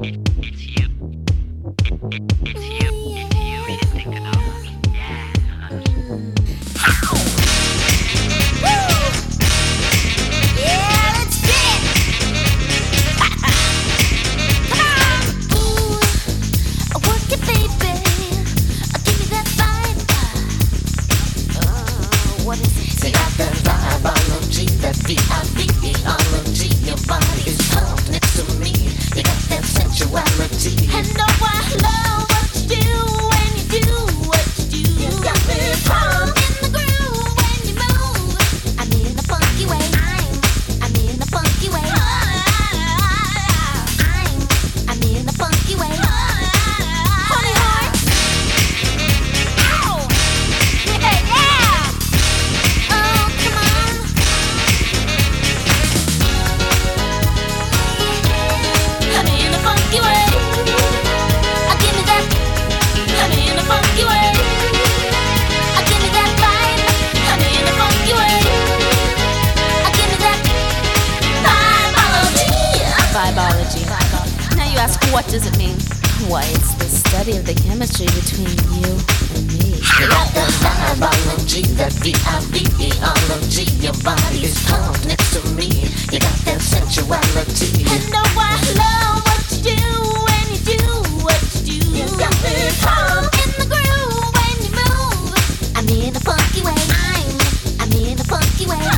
What does it mean? Why, it's the study of the chemistry between you and me. You got that vibeology, that V-I-B-E-ology. Your body is pumped next to me. You got that sensuality. I know I love what you do when you do what you do. You got me pumped in the groove when you move. I'm in a funky way. I'm in a funky way.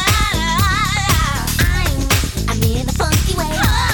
I'm in a funky way.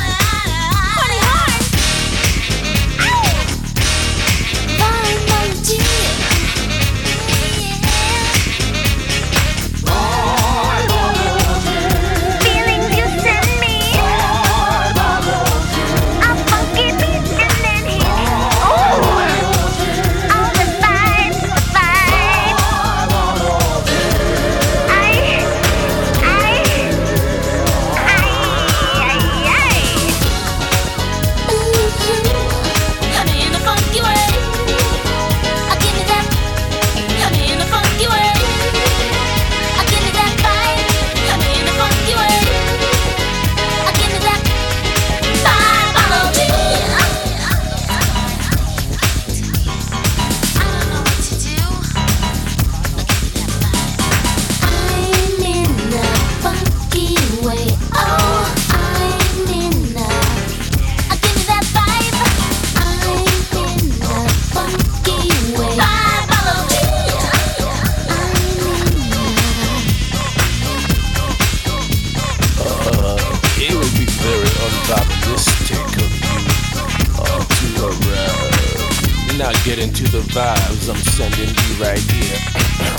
Get into the vibes I'm sending you right here.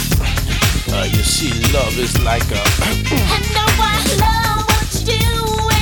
You see, love is like a I know I love what you do.